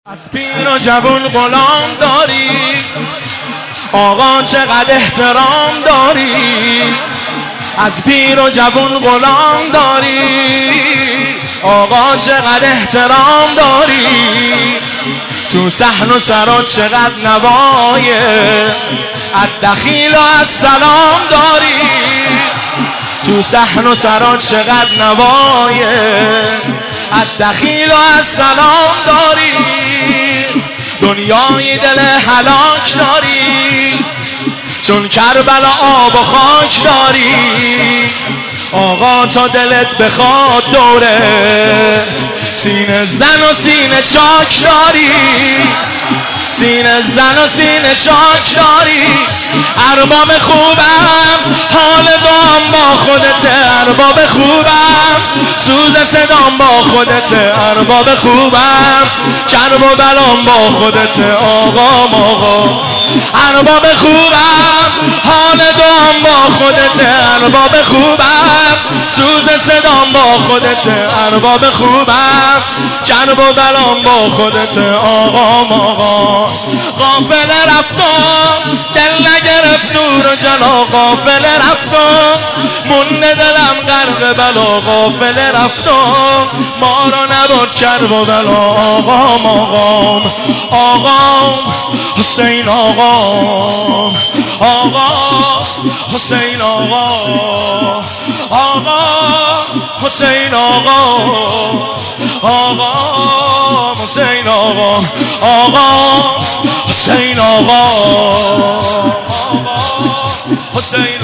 از پیر و جوون غلام داری، آقا چقدر احترام داری. از پیر و جوون غلام داری، آقا چقدر احترام داری. تو صحن و سرات چقدر نوایه، از دخیل و از سلام داری. تو صحن و سرات چقدر نوایه، از دخیل و از سلام داری. دنیای دل هلاک داری، چون کربلا آب و خاک داری. آقا تا دلت بخواد دورت، سینه زن و سینه چاک داری. سینه زن و سینه چاک داری. ارباب خوبم، حال دام با خودته. ارباب خوبم، سوز صدام با خودته. ارباب خوبم، کرب و بلام با خودته. آقا ارباب خوبم، حال دام با خودته. ارباب خوبم، سوز صدام با خودته. ارباب خوبم، کرب و بلام با خودته. آقا غافل رفتم، دل نگرفت نور و جلا. غافل رفتم، مونده دلم غرق بلا. غافل رفتم، ما رو نبرد کرب و بلا. آقام حسین، آقا حسین، آقا حسین، آقا حسین، آقا حسین، آقا حسین،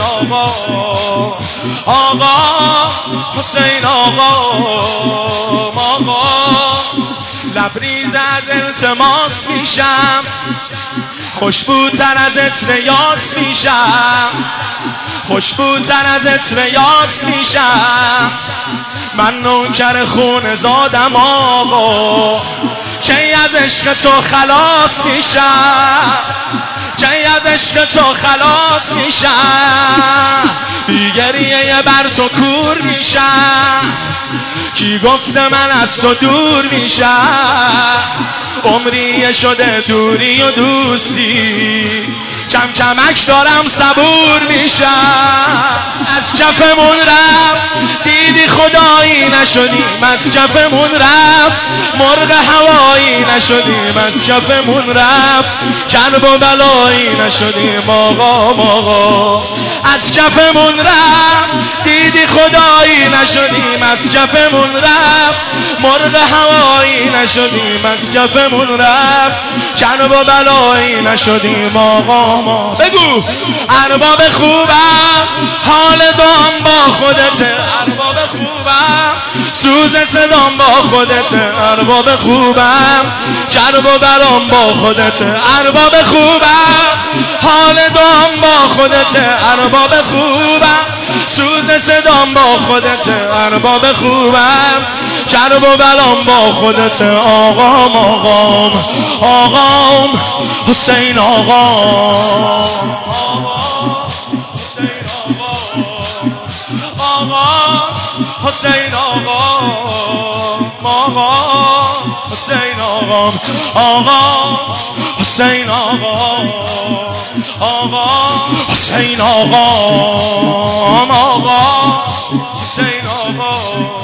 آقا حسین، آقا لبریز از التماس میشم، خوشبوتر از عطر یاس میشم. خوشبوتر از عطر یاس میشم. من نوکر خون زادم آقا، کی از عشق تو خلاص میشم. کی از عشق تو خلاص میشم. بی گریه بر تو کور میشم. کی گفته من از تو دور میشم. عمری شده دوری و دوستی، کم کمک دارم صبور میشم. از کفمون رفت دیدی خدایی نشدیم. از کفمون رفت مرغ هوایی نشدیم. از کفمون رفت کرب و بلایی نشدیم. آقا از کفمون رفت دیدی خدایی نشدیم. از کفمون رفت مرغ هوایی نشدیم. از کفمون رفت کرب و بلایی نشدیم. آقا بگو ارباب خوبم، حال دام با خودته. ارباب خوبم، سوز صدام با خودته. ارباب خوبم، کرب و بلام با خودته. ارباب خوبم، حال دام با خودته. ارباب خوبم، سوز صدام با خودته. ارباب خوبم، کرب و بلام با خودته. آقام حسین، آقا حسین، آقا حسین، آقا حسین، آقا حسین، آقا حسین، آقا.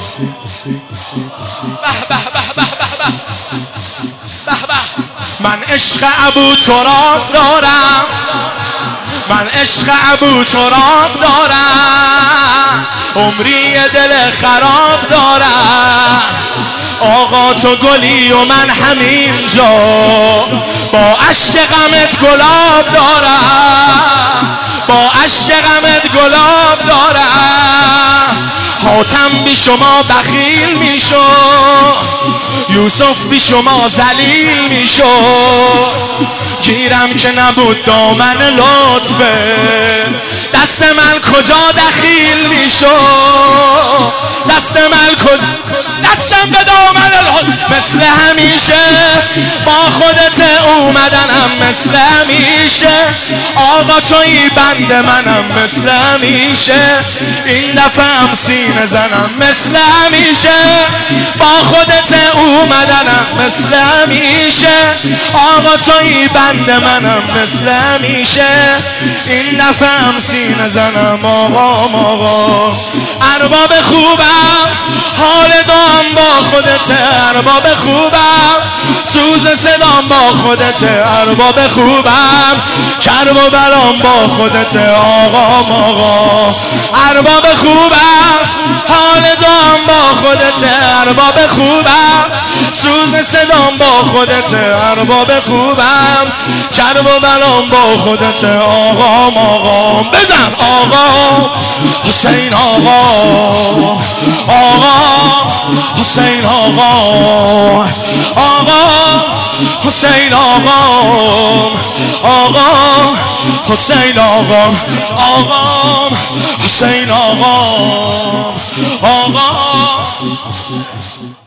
من عشق ابو تراب دارم. من عشق ابو تراب دارم. عمری دل خراب دارم. آقا تو گلی و من همینجا، با عشق غمت گلاب دارم. با عشق غمت گلاب دارم. حاتم بی شما بخیل میشد، یوسف بی شما ذلیل میشد. گیرم که نبود دامن لطفه، دست من کجا دخیل میشد. دست من کجا، دستم به دامن لطف. مثل همیشه با خودت اومدنم مثل میشه، آقا توی بند منم مثل میشه، این دفعه هم سینه زنم مثل میشه، با خودت اومدنم مثل میشه، آقا توی بند منم مثل میشه، این دفعه هم سینه زنم آقا. ارباب خوبم حال دام با خودت، ارباب خوبم سوز صدام با خودت، ارباب خوبم کرب و بلام با خودت آقا. ارباب خوبم حال دام با خودت، ارباب خوبم سوز صدام با خودت، ارباب خوبم کرب و بلام با خودت آقا. بزن آقا حسین، آقا حسین، آقا حسین، آقا حسین، آقا حسین، آقا